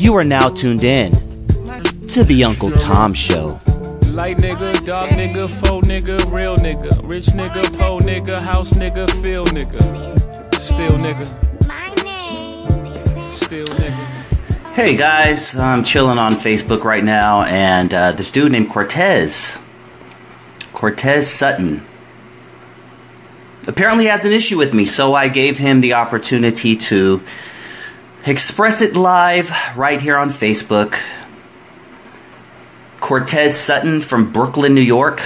You are now tuned in to the Uncle Tom Show. Light nigga, dog nigga, faux nigga, real nigga, rich nigga, po nigga, house nigga, feel nigga, still nigga, still nigga. Hey guys, I'm chilling on Facebook right now, and this dude named Cortez Sutton, apparently has an issue with me, so I gave him the opportunity to express it live right here on Facebook. Cortez Sutton from Brooklyn, New York.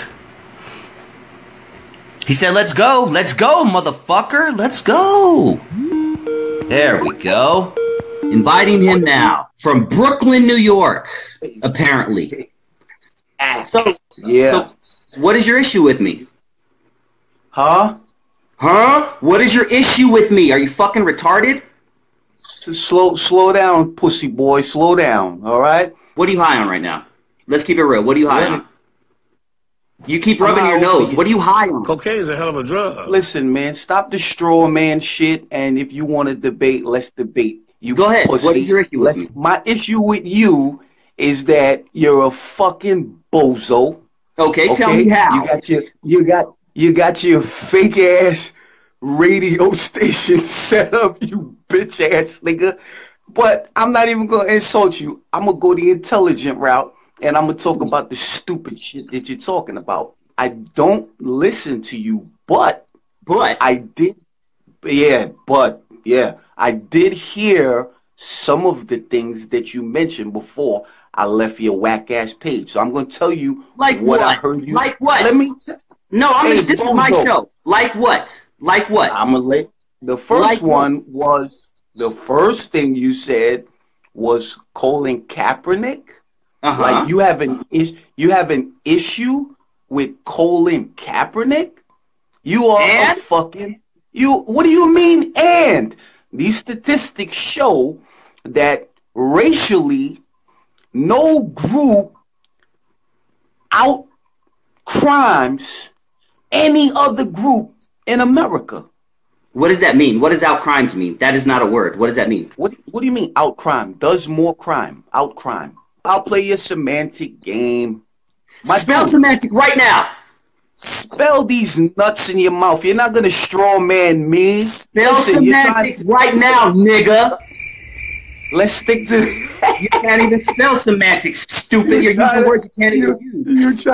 He said, let's go, motherfucker, let's go. There we go. Inviting him now from Brooklyn, New York, apparently. So what is your issue with me? Huh? What is your issue with me? Are you fucking retarded? Slow down, pussy boy. Slow down, all right? What are you high on right now? Let's keep it real. What are you high on? You keep rubbing your nose. What are you high on? Cocaine is a hell of a drug. Listen, man, stop the straw man shit, and if you want to debate, let's debate. You go ahead. Pussy. What is your issue with me? My issue with you is that you're a fucking bozo. Okay, tell me how. You got your fake ass radio station set up, you bitch ass nigga. But I'm not even gonna insult you. I'm gonna go the intelligent route, and I'm gonna talk about the stupid shit that you're talking about. I don't listen to you, but I did. I did hear some of the things that you mentioned before I left your whack ass page. So I'm gonna tell you what I heard you. Like what? Let me. This is my show. Like what? Like what? I'm gonna let the first one was the first thing you said was Colin Kaepernick. Like you have an issue with Colin Kaepernick? You are a fucking what do you mean and? These statistics show that racially no group out crimes any other group in America. What does that mean? What does out crimes mean? That is not a word. What does that mean? What do you mean out crime? Does more crime. Out crime. I'll play your semantic game. Spell semantic right now. Spell these nuts in your mouth. You're not going to straw man me. Spell semantic right now, nigga. Let's stick to... You can't even spell semantics, stupid. You're using words you can't even use.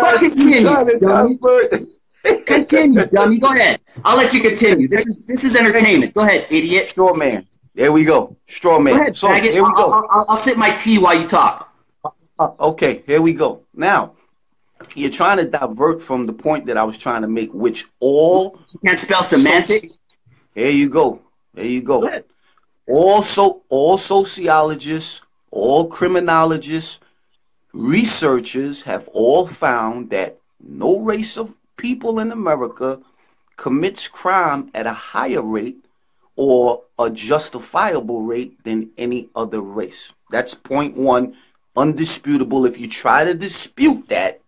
Continue, dummy. Go ahead. I'll let you continue. This is entertainment. Go ahead, idiot. Straw man. There we go. Straw man. Go ahead, so here we go. I'll sip my tea while you talk. Okay, here we go. Now, you're trying to divert from the point that I was trying to make, which all... You can't spell semantics? Here you go. There you go. Go ahead. Also, all sociologists, all criminologists, researchers have all found that no race of people in America commits crime at a higher rate or a justifiable rate than any other race. That's point one, undisputable. If you try to dispute that,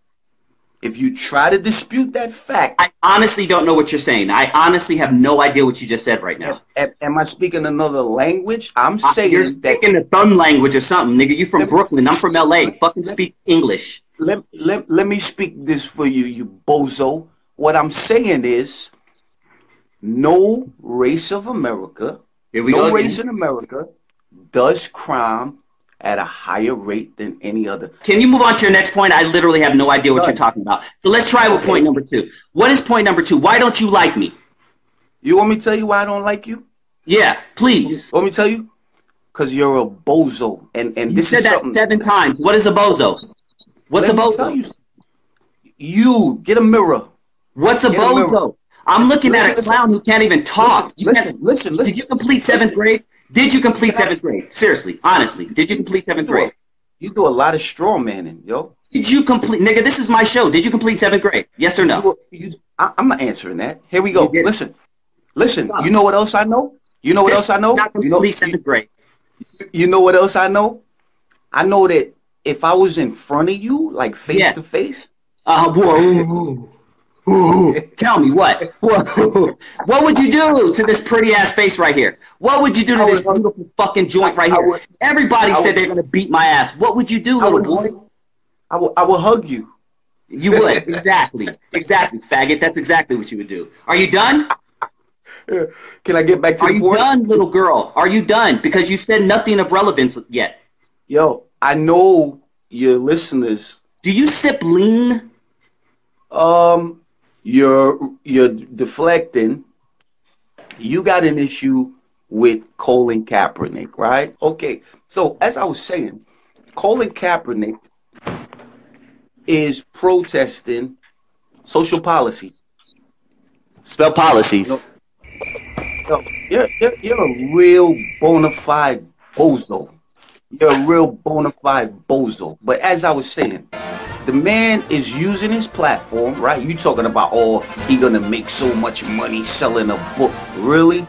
fact... I honestly don't know what you're saying. I honestly have no idea what you just said right now. Am I speaking another language? I'm saying you're speaking a thumb language or something, nigga. You from Brooklyn. I'm from LA. Fucking speak English. Let me speak this for you, you bozo. What I'm saying is no race of America, race in America does crime at a higher rate than any other. Can you move on to your next point? I literally have no idea what you're talking about. So let's try with point number two. What is point number two? Why don't you like me? You want me to tell you why I don't like you? Yeah, please. Want me to tell you? Because you're a bozo. And you said that 7 times. What is a bozo? What's a bozo? You get a mirror. What's a bozo? I'm looking at a clown who can't even talk. Listen. Did you complete 7th grade? Did you complete 7th grade? Seriously, honestly, did you complete 7th grade? You do a lot of straw manning, yo. Did you complete, nigga, this is my show. Did you complete 7th grade? Yes or no? I'm not answering that. Here we go. Listen. You know what else I know? You know what else I know? Not complete 7th grade. You know what else I know? I know that if I was in front of you, like face to face, Tell me what? What would you do to this pretty ass face right here? What would you do to this beautiful fucking joint right here? Everybody said they're gonna beat my ass. What would you do, little boy? I will hug you. You would exactly, faggot. That's exactly what you would do. Are you done? Can I get back to the point? Are you done, little girl? Are you done? Because you said nothing of relevance yet. Yo, I know your listeners. Do you sip lean? You're deflecting. You got an issue with Colin Kaepernick, right? Okay, so as I was saying, Colin Kaepernick is protesting social policies. Spell policies. You're a real bona fide bozo. You're a real bona fide bozo. But as I was saying, the man is using his platform, right? You talking about, oh, he gonna make so much money selling a book. Really?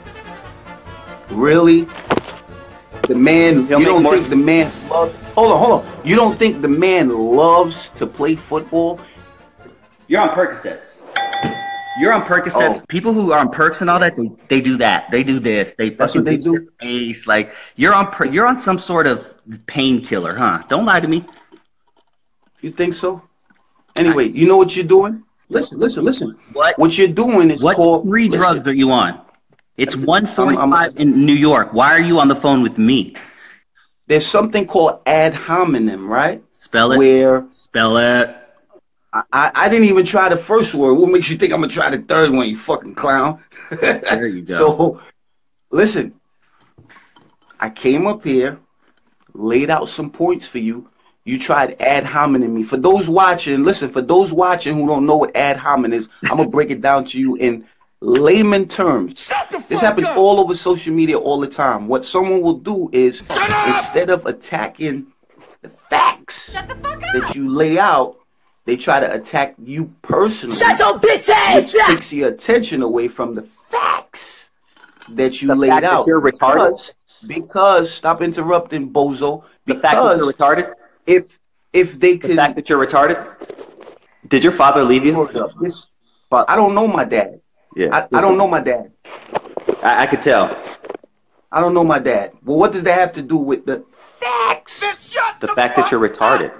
Really? The man, you don't think the man loves, hold on. You don't think the man loves to play football? You're on Percocets. You're on Percocets. Oh. People who are on perks and all that, they do that. They do this. That's what they do. Face. Like you're on some sort of painkiller, huh? Don't lie to me. You think so? Anyway, you know what you're doing? Listen. What you're doing is called... What free drugs are you on? It's 1:45 in New York. Why are you on the phone with me? There's something called ad hominem, right? Spell it. Spell it. I didn't even try the first word. What makes you think I'm going to try the third one, you fucking clown? There you go. So, listen. I came up here, laid out some points for you. You tried ad hominem me. For those watching who don't know what ad hominem is, I'm going to break it down to you in layman terms. This happens all over social media all the time. What someone will do is, instead of attacking the facts that you lay out, they try to attack you personally. Shut your bitch ass up! Which takes your attention away from the facts that you laid out. That you're retarded? Because stop interrupting, bozo. The fact that you're retarded? If they could... The fact that you're retarded? Did your father leave you? I don't know my dad. Yeah. I don't know my dad. I could tell. I don't know my dad. Well, what does that have to do with the facts? The fact that you're retarded.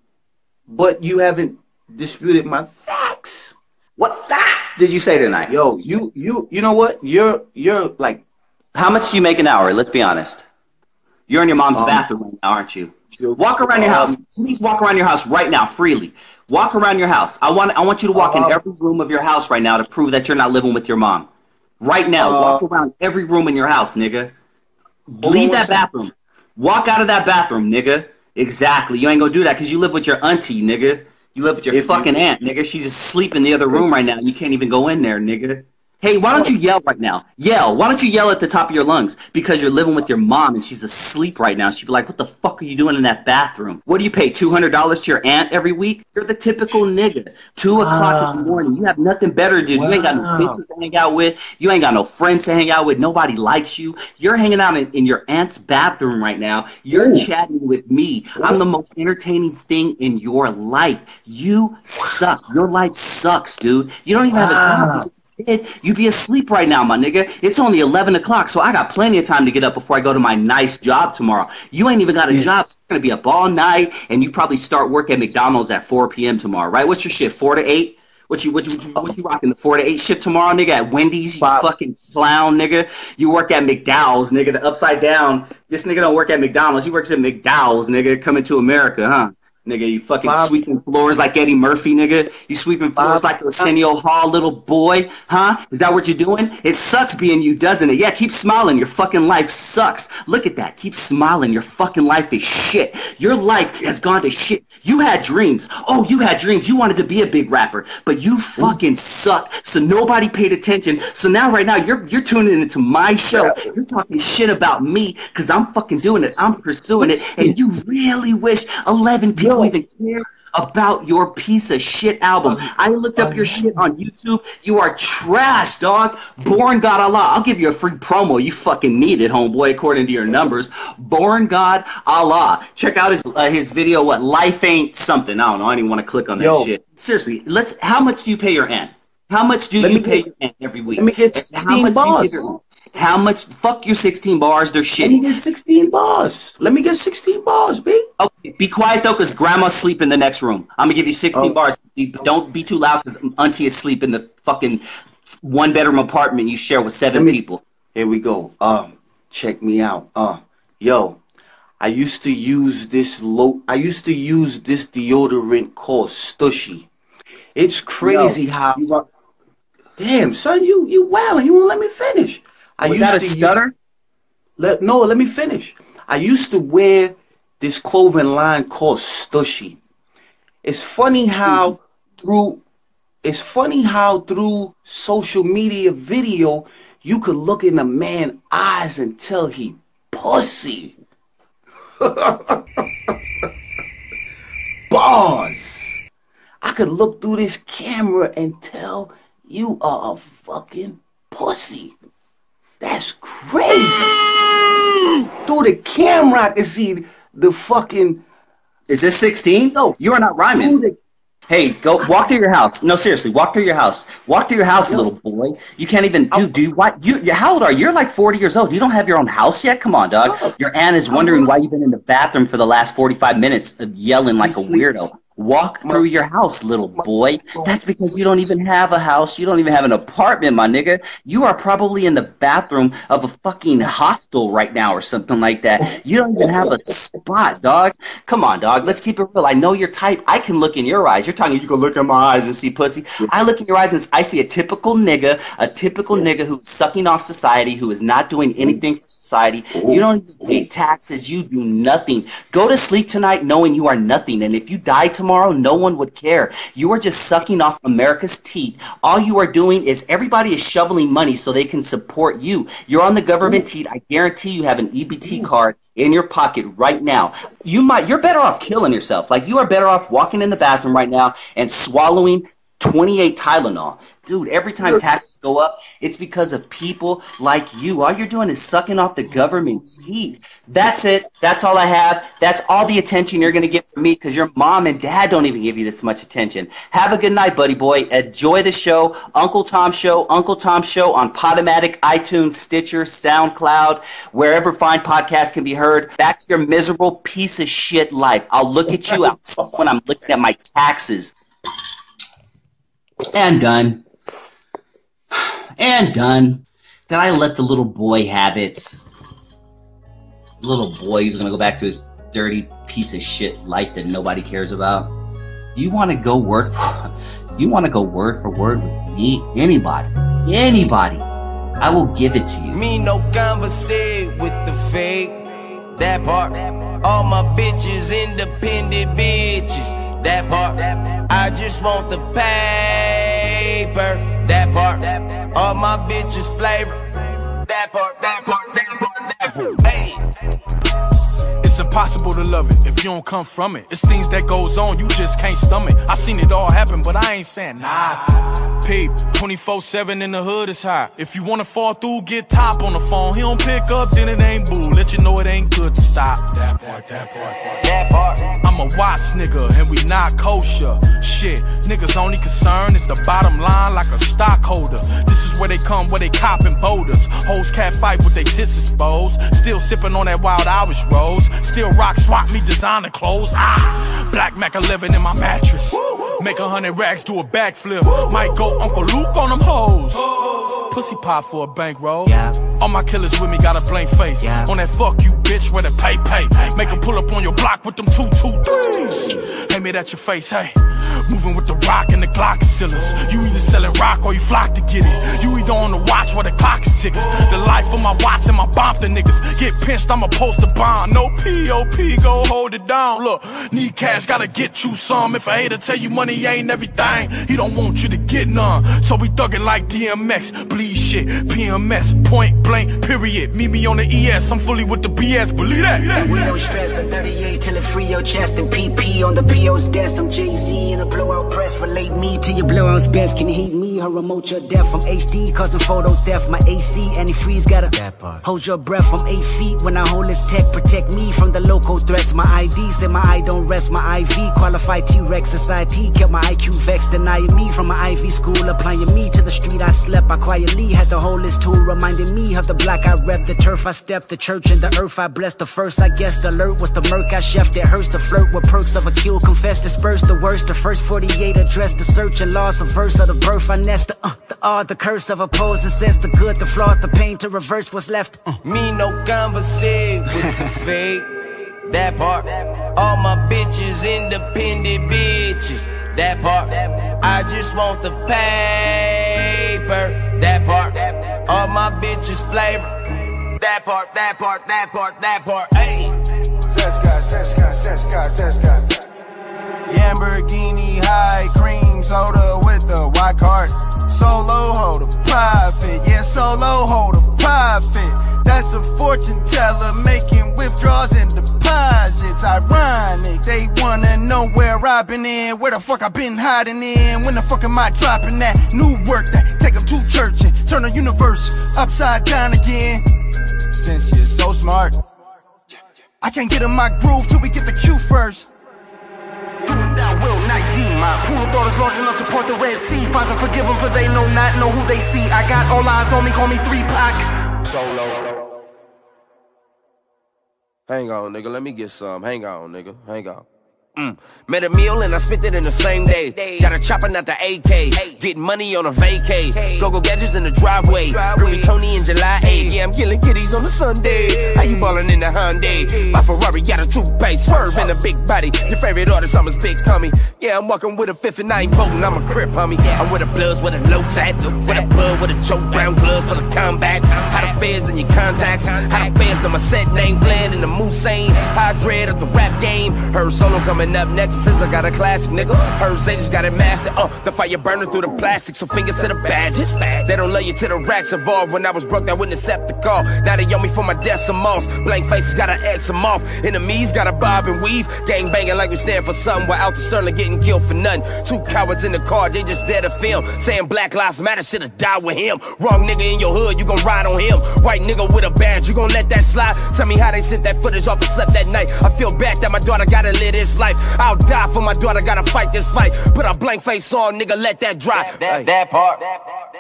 But you haven't disputed my facts. What fact did you say tonight? Yo, you know what? You're like... How much do you make an hour? Let's be honest. You're in your mom's bathroom right now, aren't you? Walk around your house. Please walk around your house right now, freely. Walk around your house. I want you to walk in every room of your house right now to prove that you're not living with your mom. Right now, walk around every room in your house, nigga. Leave that bathroom. Walk out of that bathroom, nigga. Exactly. You ain't gonna do that because you live with your auntie, nigga. You live with your fucking aunt, nigga. She's asleep in the other room right now. You can't even go in there, nigga. Hey, why don't you yell right now? Yell. Why don't you yell at the top of your lungs? Because you're living with your mom and she's asleep right now. She'd be like, what the fuck are you doing in that bathroom? What do you pay, $200 to your aunt every week? You're the typical nigga. 2 o'clock in the morning. You have nothing better to do. You ain't got no bitches to hang out with. You ain't got no friends to hang out with. Nobody likes you. You're hanging out in your aunt's bathroom right now. You're chatting with me. I'm the most entertaining thing in your life. You suck. Your life sucks, dude. You don't even have a job. You'd be asleep right now, my nigga. It's only 11 o'clock, so I got plenty of time to get up before I go to my nice job tomorrow. You ain't even got a job, so you're going to be up all night, and you probably start work at McDonald's at 4 p.m. tomorrow, right? What's your shift, 4 to 8? What you rocking, the 4 to 8 shift tomorrow, nigga? At Wendy's, you fucking clown, nigga. You work at McDowell's, nigga, the upside down. This nigga don't work at McDonald's. He works at McDowell's, nigga, coming to America, huh? Nigga, you fucking sweeping floors like Eddie Murphy, nigga. You sweeping floors like Arsenio Hall, little boy, huh? Is that what you're doing? It sucks being you, doesn't it? Yeah, keep smiling. Your fucking life sucks. Look at that. Keep smiling. Your fucking life is shit. Your life has gone to shit. You had dreams. Oh, you had dreams. You wanted to be a big rapper, but you fucking suck. So nobody paid attention. So now, right now, you're tuning into my show. You're talking shit about me because I'm fucking doing it. I'm pursuing it, and you really wish 11 people even care about your piece of shit album. I looked up your shit on YouTube. You are trash, dog. Born God Allah. I'll give you a free promo. You fucking need it, homeboy, according to your numbers. Born God Allah. Check out his video, Life Ain't Something. I don't know. I didn't even want to click on that shit. Seriously, how much do you pay your aunt? How much do you pay your rent every week? Let me get 16 bars. How much? Fuck your 16 bars. They're shitty. Let me get 16 bars. Let me get 16 bars, B. Okay, be quiet, though, because grandma's asleep in the next room. I'm going to give you 16 bars. Don't be too loud, because auntie is asleep in the fucking one-bedroom apartment you share with 7 people. Here we go. Check me out. Yo, I used to use this deodorant called Stushy. It's crazy how... Damn, son, you wildin'. You won't let me finish. Was that a stutter? Let me finish. I used to wear this clothing line called Stushy. It's funny how through social media video you could look in a man's eyes and tell he pussy. Bars. I could look through this camera and tell you are a fucking pussy. That's crazy. Through the camera, I can see the fucking... Is this 16? No. You are not rhyming. Hey, go walk through your house. No, seriously, walk through your house. Walk through your house, little boy. You can't even how old are you? You're like 40 years old. You don't have your own house yet? Come on, dog. Your aunt is wondering why you've been in the bathroom for the last 45 minutes yelling like a weirdo. Walk through your house, little boy. That's because you don't even have a house. You don't even have an apartment, my nigga. You are probably in the bathroom of a fucking hostel right now or something like that. You don't even have a spot, dog. Come on, dog. Let's keep it real. I know your type. I can look in your eyes. You're telling me you can look in my eyes and see pussy. I look in your eyes and I see a typical nigga who's sucking off society, who is not doing anything for society. You don't even pay taxes. You do nothing. Go to sleep tonight knowing you are nothing. And if you die tomorrow, no one would care. You are just sucking off America's teat. All you are doing is everybody is shoveling money so they can support you. You're on the government teat. I guarantee you have an EBT card in your pocket right now. You're better off killing yourself. Like, you are better off walking in the bathroom right now and swallowing 28 Tylenol. Dude, every time taxes go up, it's because of people like you. All you're doing is sucking off the government's teeth. That's it. That's all I have. That's all the attention you're going to get from me, because your mom and dad don't even give you this much attention. Have a good night, buddy boy. Enjoy the show. Uncle Tom Show on Podomatic, iTunes, Stitcher, SoundCloud, wherever fine podcasts can be heard. Back to your miserable piece of shit life. I'll look at you out when I'm looking at my taxes. And done. And done. Did I let the little boy have it? Little boy who's going to go back to his dirty piece of shit life that nobody cares about. You want to go word for word with me? Anybody. I will give it to you. Me no conversate with the fake. That part. All my bitches independent bitches. That part. I just want the paper. That part. All my bitches flavor. That part. Hey. It's impossible to love it if you don't come from it. It's things that goes on you just can't stomach. I seen it all happen, but I ain't saying nah. Peep, 24/7 in the hood is high. If you wanna fall through, get top on the phone. He don't pick up, then it ain't boo. Let you know it ain't good to stop. That part. I'm a watch nigga, and we not kosher. Shit, niggas only concern is the bottom line like a stockholder. This is where they come, where they copping boulders. Hoes cat fight with they tits exposed. Still sipping on that Wild Irish Rose. Still rock swap me designer clothes. Black Mac 11 in my mattress. Make 100 racks, do a backflip. Might go Uncle Luke on them hoes. Pussy pop for a bankroll. Yeah. All my killers with me got a blank face. Yeah. On that fuck you bitch where the pay. Make them pull up on your block with them 223s. Aim it at your face, hey. Moving with the rock and the Glock is ceilings. You either selling rock or you flock to get it. You either on the watch where the clock is ticking. The life of my watch and my bomb the niggas. Get pinched, I'ma post a bomb. No P.O.P. go hold it down. Look, need cash, gotta get you some. If a hater tell you money ain't everything, he don't want you to get none. So we thuggin' like DMX, bleed shit, PMS, point blank, period. Meet me on the ES, I'm fully with the BS, believe that. We no stress, I'm 38 till it free your chest. And PP on the PO's desk, I'm Jay-Z in a blowout press. Relate me to your blowout's best. Can you hate me or remote your death? From HD causing photo theft. My AC antifreeze gotta hold your breath. I'm 8 feet when I hold this tech. Protect me from the local threats. My ID said my eye don't rest. My IV qualified T-Rex society. Kept my IQ vexed. Denying me from my Ivy school. Applying me to the street I slept. I quietly had to hold this tool. Reminding me of the block I rep. The turf I stepped. The church and the earth I blessed. The first I guess the alert was the murk I chefed. It hurts to flirt with perks of a kill. Confess disperse the worst. The first 48 address the search and loss. A verse of the birth I nest. The curse of opposing sense. The good, the flaws, the pain to reverse what's left. Me no conversate with the fake. That part. All my bitches independent bitches. That part. I just want the paper. That part. All my bitches flavor. That part, that part, that part, that part. Ayy. Seska. Lamborghini high cream soda with the white card. Solo hold a profit, yeah, solo hold a profit. That's a fortune teller making withdrawals and deposits. Ironic, they wanna know where I've been in, where the fuck I been hiding in. When the fuck am I dropping that new work that take them to church and turn the universe upside down again? Since you're so smart, I can't get in my groove till we get the cue first. Thou will not ye my pool of daughters large enough to part the Red Sea. Father, forgive them for they know not know who they see. I got all eyes on me, call me 3-Pac. Solo. Hang on, nigga, let me get some. Hang on, nigga, hang on. Made a meal and I spent it in the same day. Got a chopper, not the AK. Getting money on a vacay. Go gadgets in the driveway. Bring me Tony in July 8. Yeah, I'm killing kitties on a Sunday. How you ballin' in the Hyundai? My Ferrari got a toothpaste. Swerve in a big body. Your favorite artist, I'm his big homie. Yeah, I'm walking with a 59 voting. I'm a crip, homie. I'm with the Bloods, with the low tat. With the blood, with the choke brown gloves for the combat. How the feds in your contacts. How the feds know my set name. Flynn in the Moussain. How I dread of the rap game. Her solo coming up next. Since I got a classic, nigga. Her say just got it mastered. The fire burning through the plastic. So fingers to the badges. They don't love you to the racks involved. When I was broke, they wouldn't accept the call. Now they owe me for my decimals. Blank faces gotta X them off. Enemies gotta bob and weave. Gang banging like we stand for something. While out the Sterling getting killed for nothing. Two cowards in the car, they just there to film. Saying Black Lives Matter, should've died with him. Wrong nigga in your hood, you gon' ride on him. White nigga with a badge, you gon' let that slide. Tell me how they sent that footage off and slept that night. I feel bad that my daughter gotta live this life. I'll die for my daughter, gotta fight this fight. Put a blank face on, nigga, let that dry. That part.